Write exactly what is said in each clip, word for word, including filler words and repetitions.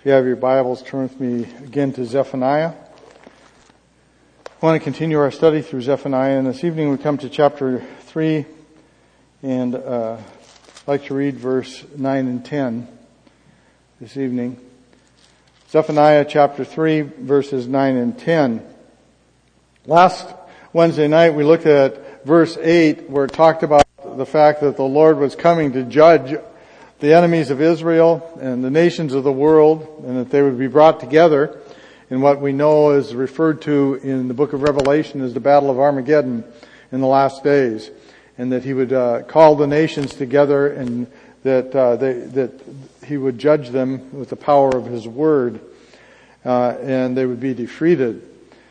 If you have your Bibles, turn with me again to Zephaniah. I want to continue our study through Zephaniah, and this evening we come to chapter three, and uh, I'd like to read verse nine and ten this evening. Zephaniah chapter three, verses nine and ten. Last Wednesday night we looked at verse eight, where it talked about the fact that the Lord was coming to judge the enemies of Israel and the nations of the world, and that they would be brought together in what we know is referred to in the book of Revelation as the Battle of Armageddon in the last days, and that he would uh, call the nations together, and that uh, they, that he would judge them with the power of his word, uh, and they would be defeated.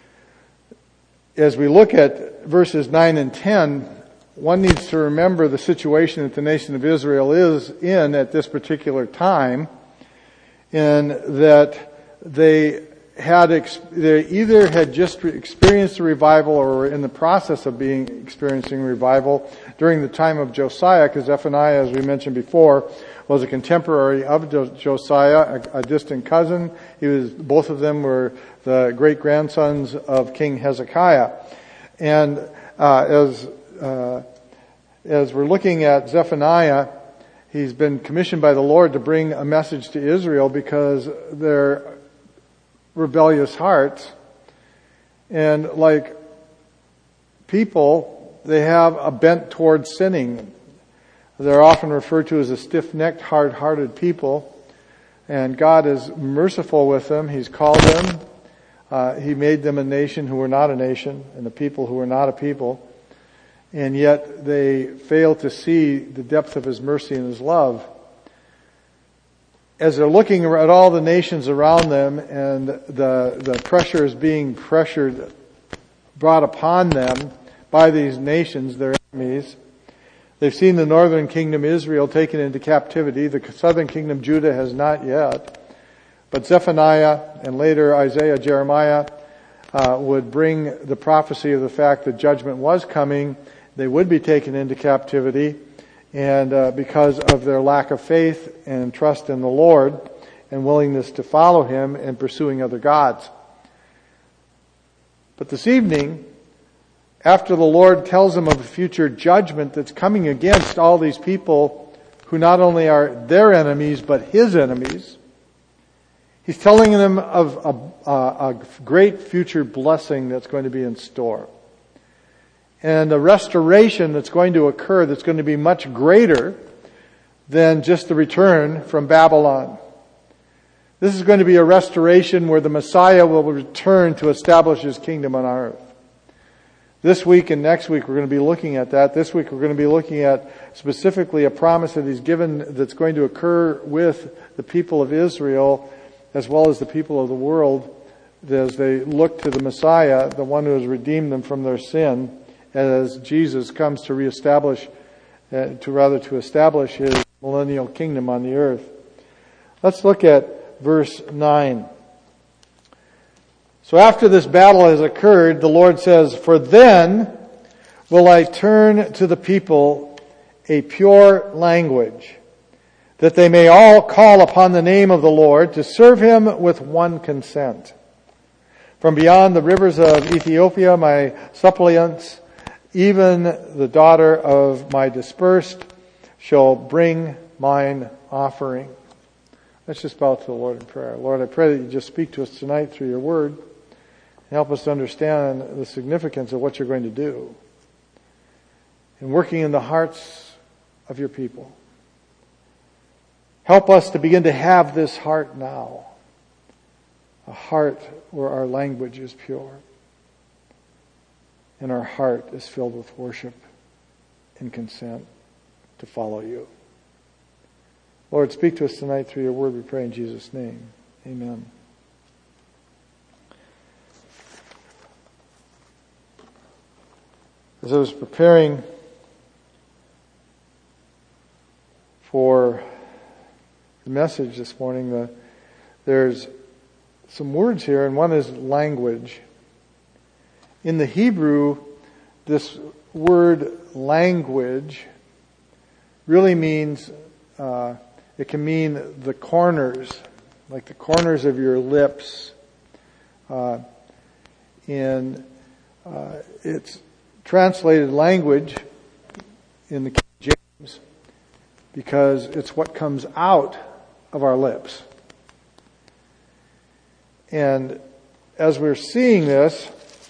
As we look at verses nine and ten, one needs to remember the situation that the nation of Israel is in at this particular time, in that they had they either had just experienced a revival or were in the process of being experiencing revival during the time of Josiah, because Zephaniah, as we mentioned before, was a contemporary of Josiah, a, a distant cousin. He was both of them were the great grandsons of King Hezekiah, and uh, as Uh, as we're looking at Zephaniah, he's been commissioned by the Lord to bring a message to Israel because their rebellious hearts, and like people, they have a bent towards sinning. They're often referred to as a stiff-necked, hard-hearted people, and God is merciful with them. He's called them. Uh, he made them a nation who were not a nation, and a people who were not a people. And yet they fail to see the depth of his mercy and his love. As they're looking at all the nations around them, and the, the pressure is being pressured, brought upon them by these nations, their enemies. They've seen the northern kingdom Israel taken into captivity. The southern kingdom Judah has not yet. But Zephaniah and later Isaiah, Jeremiah uh, would bring the prophecy of the fact that judgment was coming. They would be taken into captivity, and uh, because of their lack of faith and trust in the Lord and willingness to follow him and pursuing other gods. But this evening, after the Lord tells them of a future judgment that's coming against all these people who not only are their enemies but his enemies, he's telling them of a, a, a great future blessing that's going to be in store. And a restoration that's going to occur that's going to be much greater than just the return from Babylon. This is going to be a restoration where the Messiah will return to establish his kingdom on earth. This week and next week we're going to be looking at that. This week we're going to be looking at specifically a promise that he's given that's going to occur with the people of Israel as well as the people of the world as they look to the Messiah, the one who has redeemed them from their sin, as Jesus comes to reestablish, uh, to rather to establish his millennial kingdom on the earth. Let's look at verse nine. So after this battle has occurred, the Lord says, "For then will I turn to the people a pure language, that they may all call upon the name of the Lord to serve him with one consent. From beyond the rivers of Ethiopia, my suppliants, even the daughter of my dispersed, shall bring mine offering." Let's just bow to the Lord in prayer. Lord, I pray that you just speak to us tonight through your word and help us to understand the significance of what you're going to do in working in the hearts of your people. Help us to begin to have this heart now, a heart where our language is pure and our heart is filled with worship and consent to follow you. Lord, speak to us tonight through your word, we pray in Jesus' name. Amen. As I was preparing for the message this morning, the, there's some words here, and one is language. In the Hebrew, this word language really means, uh, it can mean the corners like the corners of your lips. Uh, and uh, it's translated language in the King James because it's what comes out of our lips. And as we're seeing this,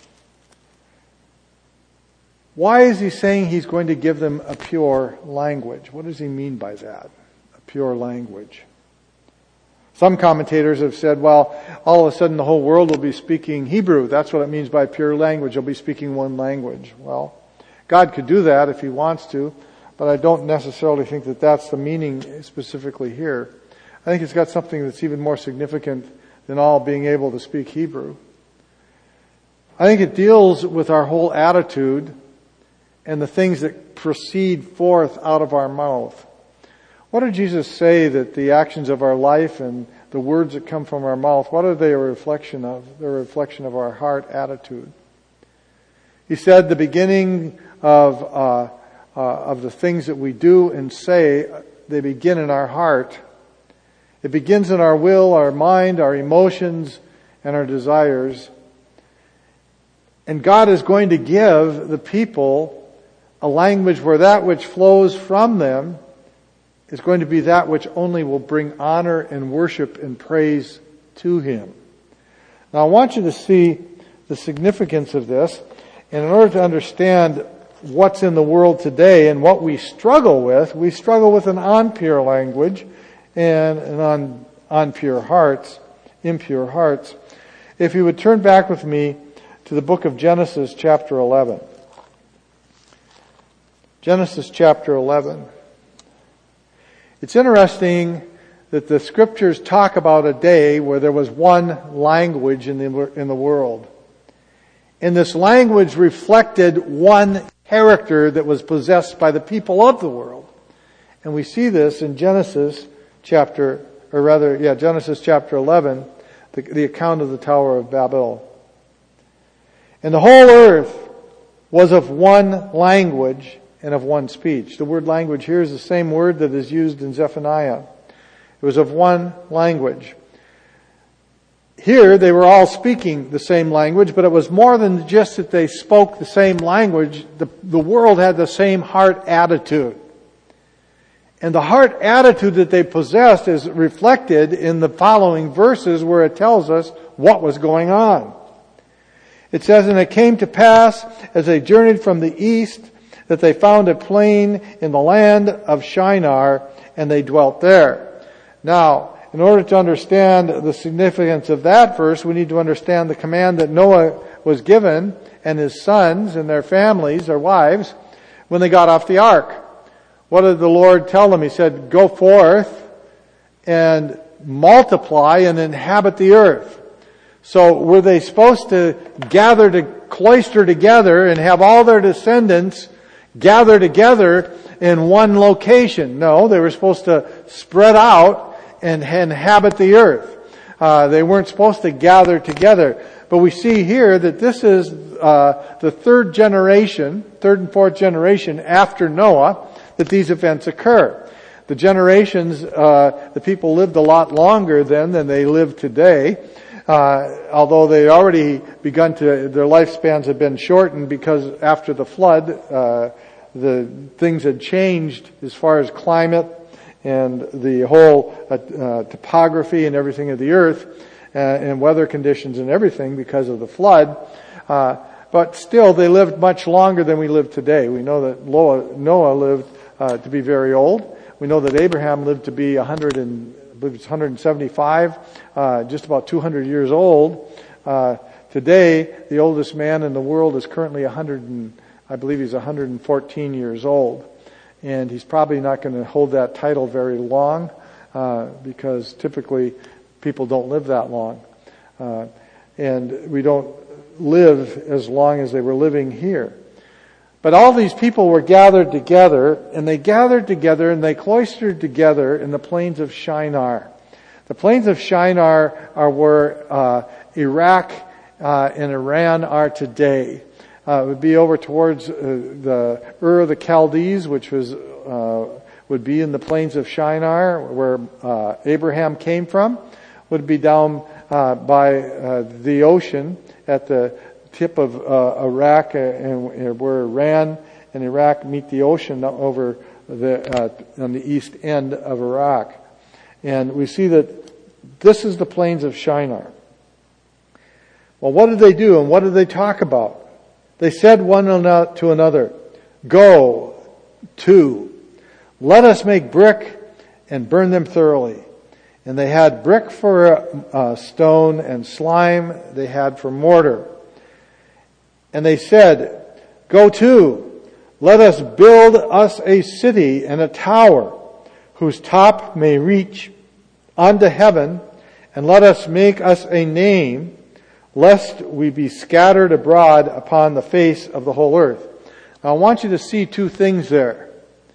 why is he saying he's going to give them a pure language? What does he mean by that? A pure language. Some commentators have said, well, all of a sudden the whole world will be speaking Hebrew. That's what it means by pure language. They'll be speaking one language. Well, God could do that if he wants to, but I don't necessarily think that that's the meaning specifically here. I think it's got something that's even more significant than all being able to speak Hebrew. I think it deals with our whole attitude and the things that proceed forth out of our mouth. What did Jesus say that the actions of our life and the words that come from our mouth, what are they a reflection of? They're a reflection of our heart attitude. He said the beginning of uh, uh, of the things that we do and say, they begin in our heart. It begins in our will, our mind, our emotions, and our desires. And God is going to give the people a language where that which flows from them is going to be that which only will bring honor and worship and praise to Him. Now I want you to see the significance of this. And in order to understand what's in the world today and what we struggle with, we struggle with an unpure language and an un, unpure hearts, impure hearts. If you would turn back with me to the book of Genesis chapter eleven. Genesis chapter eleven. It's interesting that the scriptures talk about a day where there was one language in the, in the world. And this language reflected one character that was possessed by the people of the world. And we see this in Genesis chapter, or rather, yeah, Genesis chapter eleven, the, the account of the Tower of Babel. And the whole earth was of one language and of one speech. The word language here is the same word that is used in Zephaniah. It was of one language. Here they were all speaking the same language, but it was more than just that they spoke the same language. The, the world had the same heart attitude. And the heart attitude that they possessed is reflected in the following verses where it tells us what was going on. It says, "And it came to pass, as they journeyed from the east, that they found a plain in the land of Shinar, and they dwelt there." Now, in order to understand the significance of that verse, we need to understand the command that Noah was given, and his sons and their families, their wives, when they got off the ark. What did the Lord tell them? He said, "Go forth and multiply and inhabit the earth." So were they supposed to gather to cloister together and have all their descendants gather together in one location? No, they were supposed to spread out and inhabit the earth. Uh, they weren't supposed to gather together. But we see here that this is uh, the third generation, third and fourth generation after Noah, that these events occur. The generations, uh, the people lived a lot longer then than they live today. Uh, although they already begun to, their lifespans had been shortened because after the flood, uh, the things had changed as far as climate and the whole uh, uh, topography and everything of the earth uh, and weather conditions and everything because of the flood. Uh, but still, they lived much longer than we live today. We know that Noah, Noah lived uh, to be very old. We know that Abraham lived to be one hundred and I believe it's one hundred seventy-five, uh, just about two hundred years old. Uh, today, the oldest man in the world is currently one hundred and, I believe he's one hundred fourteen years old. And he's probably not going to hold that title very long, uh, because typically people don't live that long. Uh, and we don't live as long as they were living here. But all these people were gathered together, and they gathered together and they cloistered together in the plains of Shinar. The plains of Shinar are where uh, Iraq uh, and Iran are today. Uh, it would be over towards uh, the Ur of the Chaldees, which was uh, would be in the plains of Shinar, where uh, Abraham came from would be down uh, by uh, the ocean at the tip of uh, Iraq, uh, and, and where Iran and Iraq meet the ocean over the uh, on the east end of Iraq. And we see that this is the plains of Shinar. Well, what did they do and what did they talk about? They said one to another, "Go to, let us make brick and burn them thoroughly." And they had brick for uh, stone and slime they had for mortar. And they said, "Go to, let us build us a city and a tower whose top may reach unto heaven, and let us make us a name, lest we be scattered abroad upon the face of the whole earth." Now, I want you to see two things there.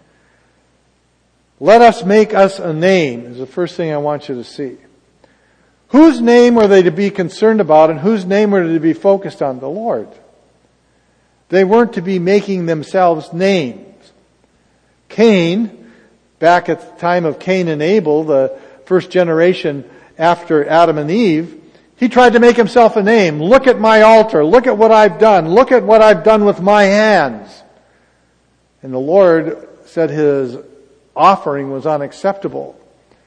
Let us make us a name is the first thing I want you to see. Whose name were they to be concerned about, and whose name were they to be focused on? The Lord. They weren't to be making themselves names. Cain, back at the time of Cain and Abel, the first generation after Adam and Eve, he tried to make himself a name. Look at my altar. Look at what I've done. Look at what I've done with my hands. And the Lord said his offering was unacceptable.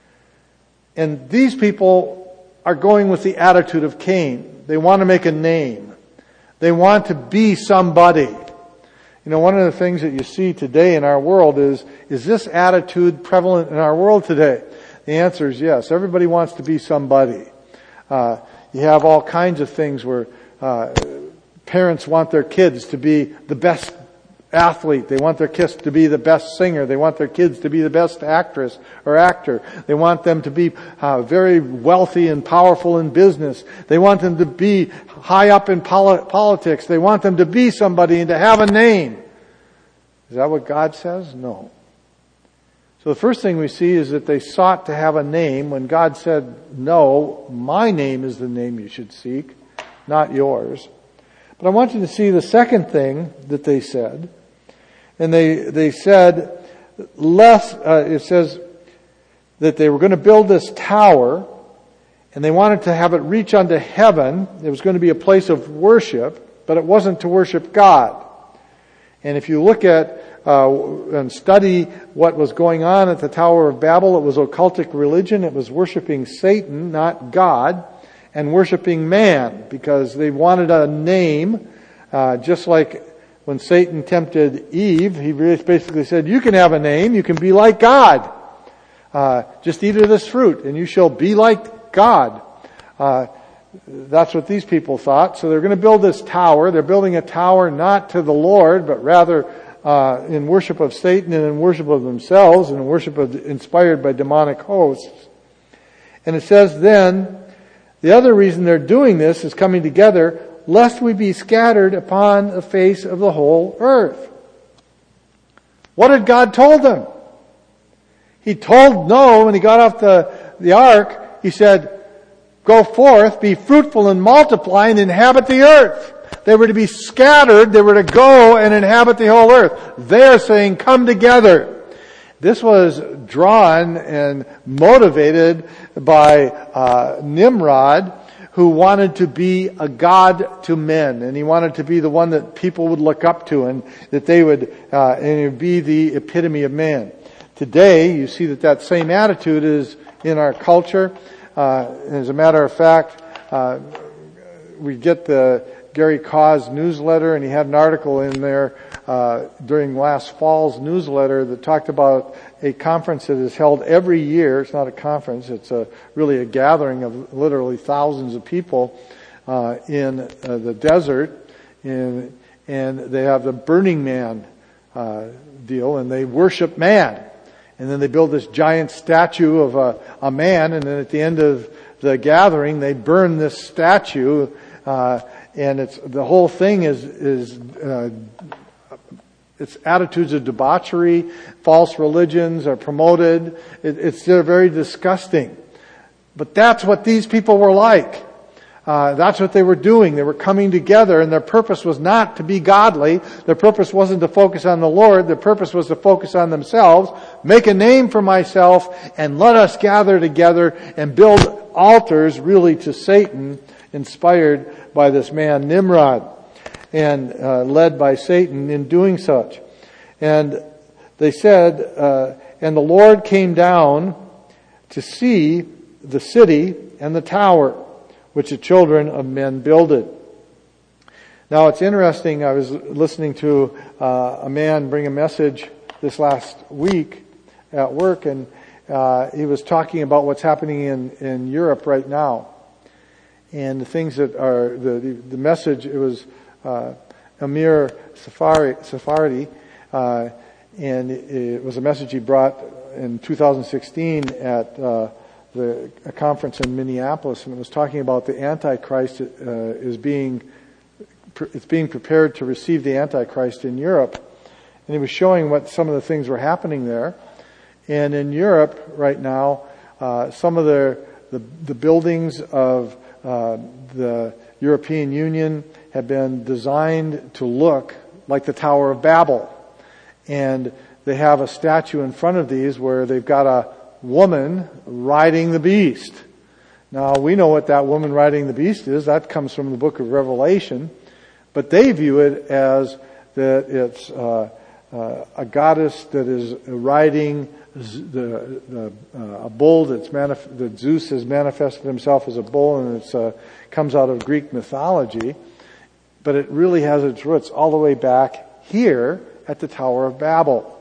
And these people are going with the attitude of Cain. They want to make a name. They want to be somebody. You know, one of the things that you see today in our world is, is this attitude prevalent in our world today? The answer is yes. Everybody wants to be somebody. Uh, you have all kinds of things where uh, parents want their kids to be the best athlete. They want their kids to be the best singer. They want their kids to be the best actress or actor. They want them to be uh, very wealthy and powerful in business. They want them to be high up in poli- politics. They want them to be somebody and to have a name. Is that what God says? No. So the first thing we see is that they sought to have a name when God said, "No, my name is the name you should seek, not yours." But I want you to see the second thing that they said. And they, they said, less, uh, it says that they were going to build this tower, and they wanted to have it reach unto heaven. It was going to be a place of worship, but it wasn't to worship God. And if you look at uh, and study what was going on at the Tower of Babel, it was occultic religion. It was worshiping Satan, not God, and worshiping man, because they wanted a name, uh, just like when Satan tempted Eve. He basically said, "You can have a name, you can be like God. Uh, just eat of this fruit, and you shall be like God." Uh, that's what these people thought. So they're going to build this tower. They're building a tower not to the Lord, but rather uh, in worship of Satan and in worship of themselves, and in worship of, inspired by demonic hosts. And it says then, the other reason they're doing this is coming together, lest we be scattered upon the face of the whole earth. What had God told them? He told Noah when he got off the, the ark, he said, "Go forth, be fruitful and multiply and inhabit the earth." They were to be scattered. They were to go and inhabit the whole earth. They're saying, "Come together." This was drawn and motivated by uh, Nimrod, who wanted to be a god to men, and he wanted to be the one that people would look up to, and that they would, uh, and it would be the epitome of man. Today, you see that that same attitude is in our culture. Uh, as a matter of fact, uh, we get the Gary Cause newsletter, and he had an article in there uh, during last fall's newsletter that talked about a conference that is held every year. It's not a conference; it's a really a gathering of literally thousands of people uh, in uh, the desert, in, and they have the Burning Man uh, deal, and they worship man. And then they build this giant statue of a, a man, and then at the end of the gathering, they burn this statue, uh, and it's the whole thing is is uh, it's attitudes of debauchery, false religions are promoted. It, it's they're very disgusting. But that's what these people were like. Uh, that's what they were doing. They were coming together, and their purpose was not to be godly. Their purpose wasn't to focus on the Lord. Their purpose was to focus on themselves, make a name for myself, and let us gather together and build altars really to Satan, inspired by this man Nimrod, and uh, led by Satan in doing such. And they said, uh, and the Lord came down to see the city and the tower which the children of men builded. Now it's interesting, I was listening to uh, a man bring a message this last week at work, and uh, he was talking about what's happening in, in Europe right now. And the things that are, the, the, the message, it was uh, Amir Safari, Safardi, uh, and it, it was a message he brought in two thousand sixteen at uh, the a conference in Minneapolis, and it was talking about the Antichrist uh, is being it's being prepared to receive the Antichrist in Europe, and he was showing what some of the things were happening there. And in Europe right now, uh, some of the the, the buildings of uh, the European Union have been designed to look like the Tower of Babel, and they have a statue in front of these where they've got a woman riding the beast. Now we know what that woman riding the beast is. That comes from the book of Revelation. But they view it as that it's uh, uh, a goddess that is riding the, the uh, a bull that's manif- that Zeus has manifested himself as a bull, and it uh, comes out of Greek mythology. But it really has its roots all the way back here at the Tower of Babel.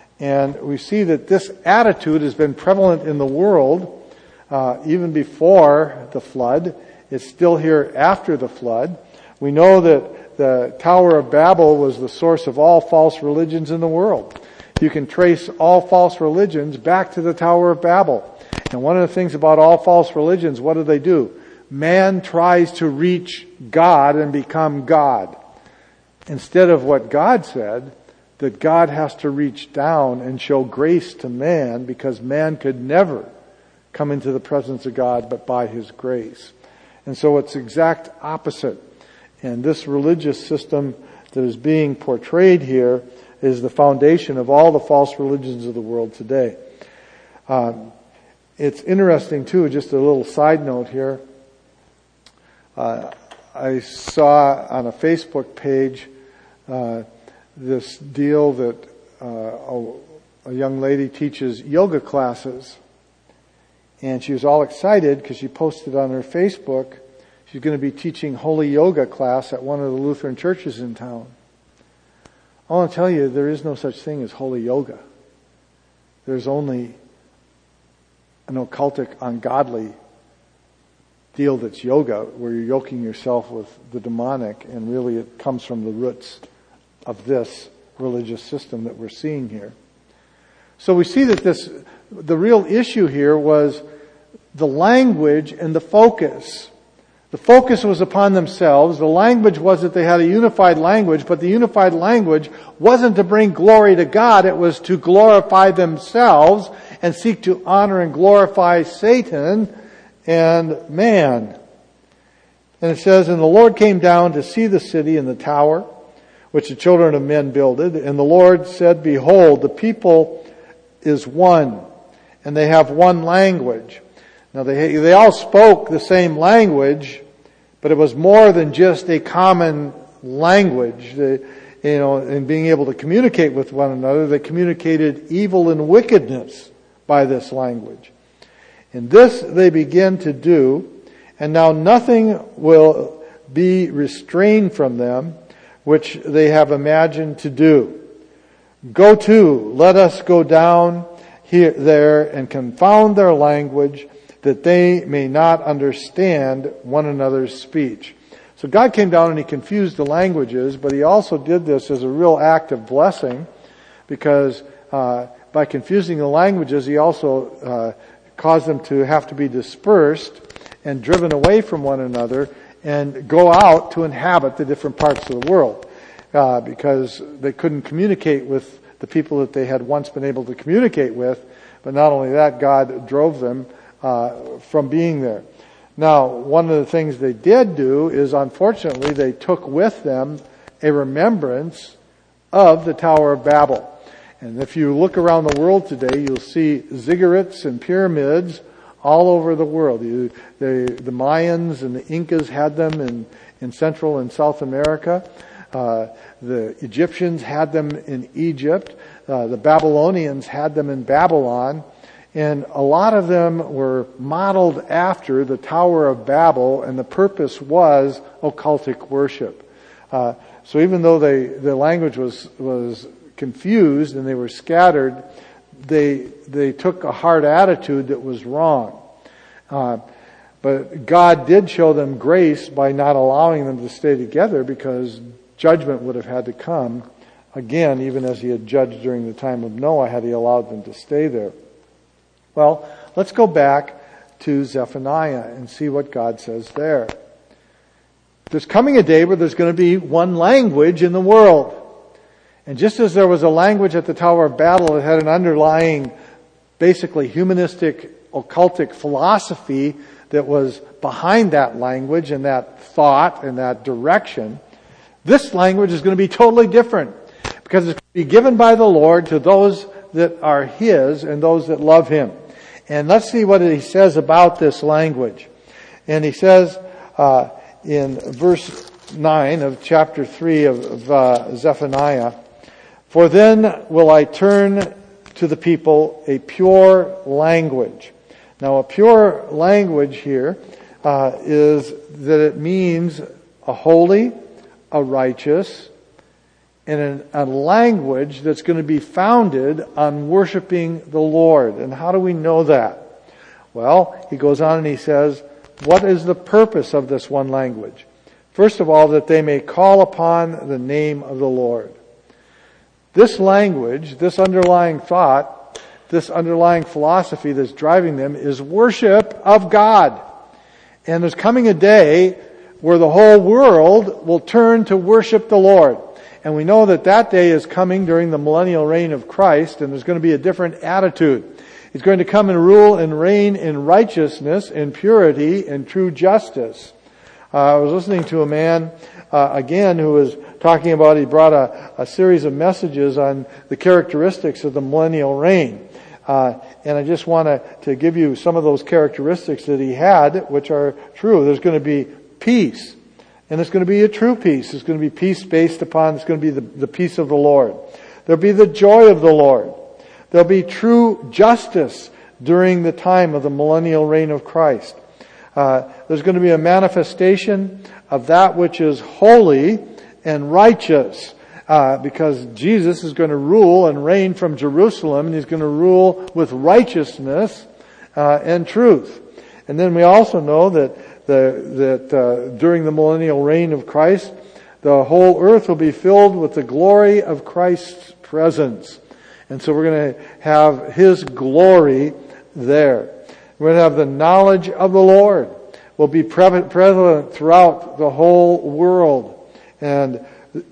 And we see that this attitude has been prevalent in the world uh, even before the flood. It's still here after the flood. We know that the Tower of Babel was the source of all false religions in the world. You can trace all false religions back to the Tower of Babel. And one of the things about all false religions, what do they do? Man tries to reach God and become God, instead of what God said, that God has to reach down and show grace to man, because man could never come into the presence of God but by His grace. And so it's exact opposite. And this religious system that is being portrayed here is the foundation of all the false religions of the world today. Um, it's interesting too, just a little side note here. Uh, I saw on a Facebook page uh, this deal that uh, a, a young lady teaches yoga classes, and she was all excited because she posted on her Facebook she's going to be teaching holy yoga class at one of the Lutheran churches in town. I want to tell you, there is no such thing as holy yoga. There's only an occultic, ungodly deal that's yoga, where you're yoking yourself with the demonic, and really it comes from the roots of this religious system that we're seeing here. So we see that this, the real issue here was the language and the focus. The focus was upon themselves. The language was that they had a unified language, but the unified language wasn't to bring glory to God. It was to glorify themselves and seek to honor and glorify Satan and man. And it says, and the Lord came down to see the city and the tower, which the children of men builded. And the Lord said, behold, the people is one, and they have one language. Now they they all spoke the same language, but it was more than just a common language. They, you know, in being able to communicate with one another, they communicated evil and wickedness by this language. And this they begin to do, and now nothing will be restrained from them, which they have imagined to do. Go to, let us go down here, there, and confound their language, that they may not understand one another's speech. So God came down and He confused the languages, but He also did this as a real act of blessing, because uh, by confusing the languages, He also uh, caused them to have to be dispersed and driven away from one another and go out to inhabit the different parts of the world, uh, because they couldn't communicate with the people that they had once been able to communicate with. But not only that, God drove them uh, from being there. Now, one of the things they did do is, unfortunately, they took with them a remembrance of the Tower of Babel. And if you look around the world today, you'll see ziggurats and pyramids all over the world. You, the, the Mayans and the Incas had them in, in Central and South America. Uh, the Egyptians had them in Egypt. Uh, the Babylonians had them in Babylon. And a lot of them were modeled after the Tower of Babel, and the purpose was occultic worship. Uh, so even though they, the language was, was confused and they were scattered, they, they took a hard attitude that was wrong. Uh, but God did show them grace by not allowing them to stay together, because judgment would have had to come again, even as he had judged during the time of Noah, had he allowed them to stay there. Well, let's go back to Zephaniah and see what God says there. There's coming a day where there's going to be one language in the world. And just as there was a language at the Tower of Babel that had an underlying, basically humanistic, occultic philosophy that was behind that language and that thought and that direction, this language is going to be totally different, because it's going to be given by the Lord to those that are His and those that love Him. And let's see what He says about this language. And He says uh, in verse nine of chapter three of, of uh, Zephaniah, "For then will I turn to the people a pure language." Now, a pure language here uh, is that it means a holy, a righteous, and a language that's going to be founded on worshiping the Lord. And how do we know that? Well, he goes on and he says, what is the purpose of this one language? First of all, that they may call upon the name of the Lord. This language, this underlying thought, this underlying philosophy that's driving them is worship of God. And there's coming a day where the whole world will turn to worship the Lord. And we know that that day is coming during the millennial reign of Christ, and there's going to be a different attitude. He's going to come and rule and reign in righteousness, in purity, and true justice. Uh, I was listening to a man, uh, again, who was talking about, he brought a, a series of messages on the characteristics of the millennial reign. Uh, and I just want to, to give you some of those characteristics that he had, which are true. There's going to be peace. And it's going to be a true peace. It's going to be peace based upon, it's going to be the, the peace of the Lord. There'll be the joy of the Lord. There'll be true justice during the time of the millennial reign of Christ. Uh, there's going to be a manifestation of that which is holy and righteous. Uh, because Jesus is going to rule and reign from Jerusalem, and He's going to rule with righteousness uh, and truth. And then we also know that The, that uh, during the millennial reign of Christ, the whole earth will be filled with the glory of Christ's presence. And so we're going to have His glory there. We're going to have the knowledge of the Lord will be prevalent throughout the whole world. And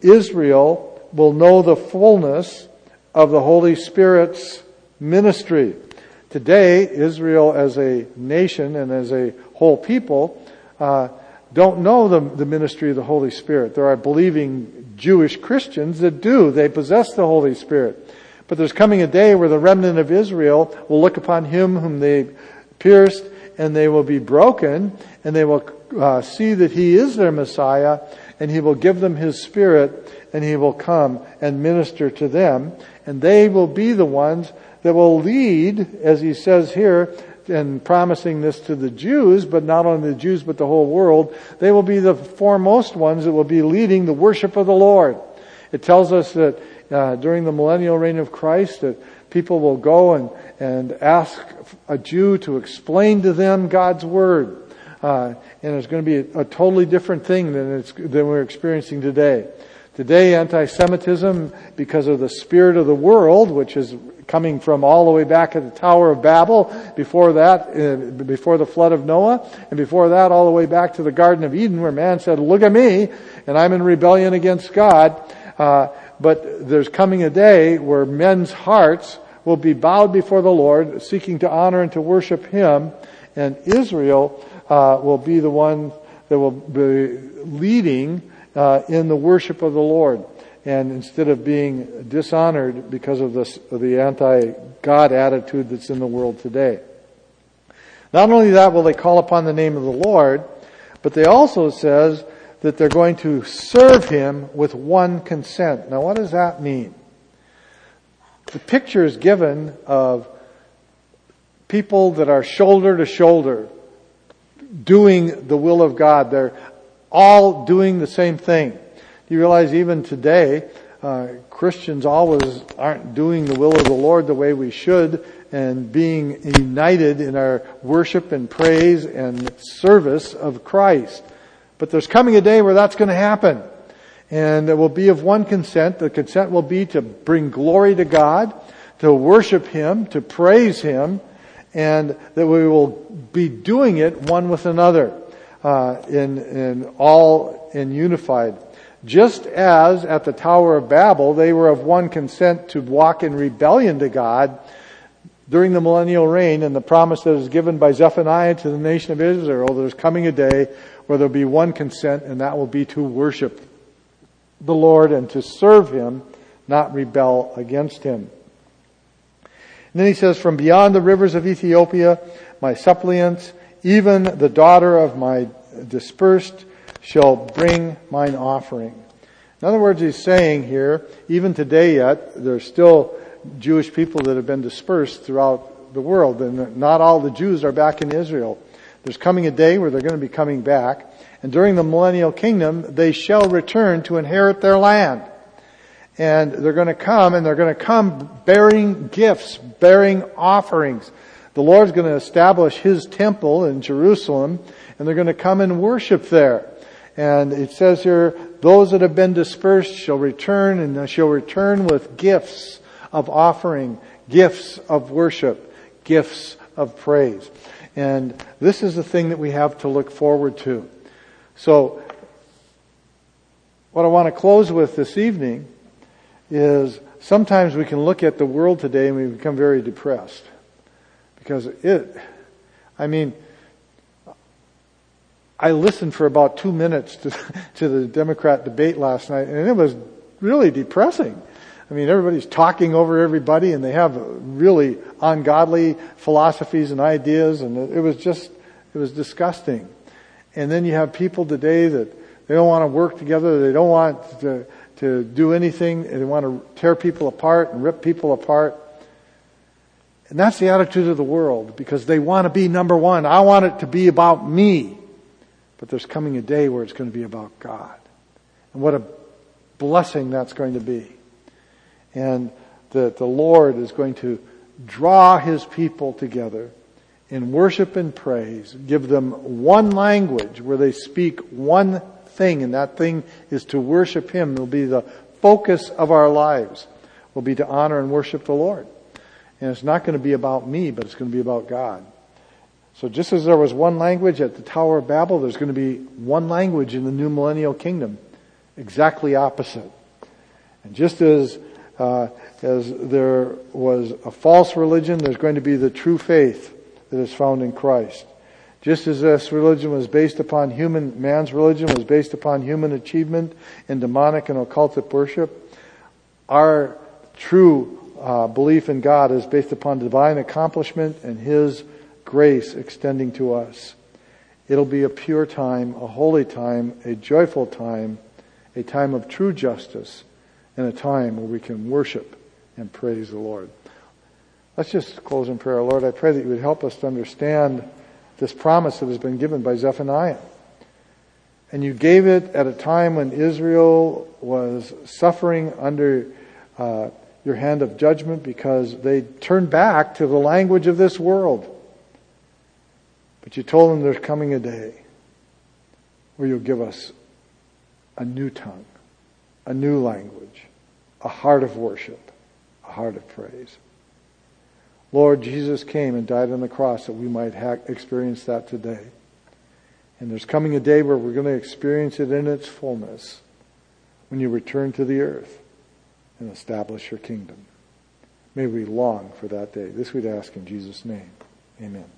Israel will know the fullness of the Holy Spirit's ministry. Today, Israel as a nation and as a whole people uh, don't know the, the ministry of the Holy Spirit. There are believing Jewish Christians that do. They possess the Holy Spirit. But there's coming a day where the remnant of Israel will look upon Him whom they pierced, and they will be broken, and they will uh, see that He is their Messiah, and He will give them His Spirit, and He will come and minister to them. And they will be the ones that will lead, as He says here, and promising this to the Jews, but not only the Jews, but the whole world. They will be the foremost ones that will be leading the worship of the Lord. It tells us that uh, during the millennial reign of Christ, that people will go and, and ask a Jew to explain to them God's Word. Uh, and it's going to be a, a totally different thing than, it's, than we're experiencing today. Today, anti-Semitism, because of the spirit of the world, which is coming from all the way back at the Tower of Babel, before that, uh, before the flood of Noah, and before that all the way back to the Garden of Eden, where man said, look at me, and I'm in rebellion against God. Uh, but there's coming a day where men's hearts will be bowed before the Lord, seeking to honor and to worship Him, and Israel uh, will be the one that will be leading uh, in the worship of the Lord. And instead of being dishonored because of this, of the anti-God attitude that's in the world today. Not only that will they call upon the name of the Lord, but they also says that they're going to serve Him with one consent. Now what does that mean? The picture is given of people that are shoulder to shoulder doing the will of God. They're all doing the same thing. You realize even today, uh, Christians always aren't doing the will of the Lord the way we should and being united in our worship and praise and service of Christ. But there's coming a day where that's going to happen. And it will be of one consent. The consent will be to bring glory to God, to worship Him, to praise Him, and that we will be doing it one with another, uh, in, in all in unified. Just as at the Tower of Babel, they were of one consent to walk in rebellion to God during the millennial reign, and the promise that is given by Zephaniah to the nation of Israel, there's coming a day where there'll be one consent, and that will be to worship the Lord and to serve Him, not rebel against Him. And then he says, from beyond the rivers of Ethiopia, my suppliants, even the daughter of my dispersed, shall bring mine offering. In other words, he's saying here, even today yet, there's still Jewish people that have been dispersed throughout the world, and not all the Jews are back in Israel. There's coming a day where they're going to be coming back, and during the millennial kingdom, they shall return to inherit their land. And they're going to come, and they're going to come bearing gifts, bearing offerings. The Lord's going to establish His temple in Jerusalem, and they're going to come and worship there. And it says here, those that have been dispersed shall return, and they shall return with gifts of offering, gifts of worship, gifts of praise. And this is the thing that we have to look forward to. So, what I want to close with this evening is sometimes we can look at the world today and we become very depressed. Because it, I mean, I listened for about two minutes to, to the Democrat debate last night, and it was really depressing. I mean, everybody's talking over everybody, and they have really ungodly philosophies and ideas, and it was just, it was disgusting. And then you have people today that they don't want to work together, they don't want to, to do anything, and they want to tear people apart and rip people apart. And that's the attitude of the world, because they want to be number one. I want it to be about me. But there's coming a day where it's going to be about God. And what a blessing that's going to be. And that the Lord is going to draw His people together in worship and praise, give them one language where they speak one thing, and that thing is to worship Him. It will be the focus of our lives, will be to honor and worship the Lord. And it's not going to be about me, but it's going to be about God. So just as there was one language at the Tower of Babel, there's going to be one language in the new millennial kingdom. Exactly opposite. And just as uh, as there was a false religion, there's going to be the true faith that is found in Christ. Just as this religion was based upon human, man's religion was based upon human achievement and demonic and occultic worship, our true uh, belief in God is based upon divine accomplishment and His grace extending to us. It'll be a pure time, a holy time, a joyful time, a time of true justice, and a time where we can worship and praise the Lord. Let's just close in prayer. Lord, I pray that You would help us to understand this promise that has been given by Zephaniah. And You gave it at a time when Israel was suffering under uh, Your hand of judgment because they turned back to the language of this world. But You told them there's coming a day where You'll give us a new tongue, a new language, a heart of worship, a heart of praise. Lord, Jesus came and died on the cross that we might ha- experience that today. And there's coming a day where we're going to experience it in its fullness when You return to the earth and establish Your kingdom. May we long for that day. This we'd ask in Jesus' name. Amen.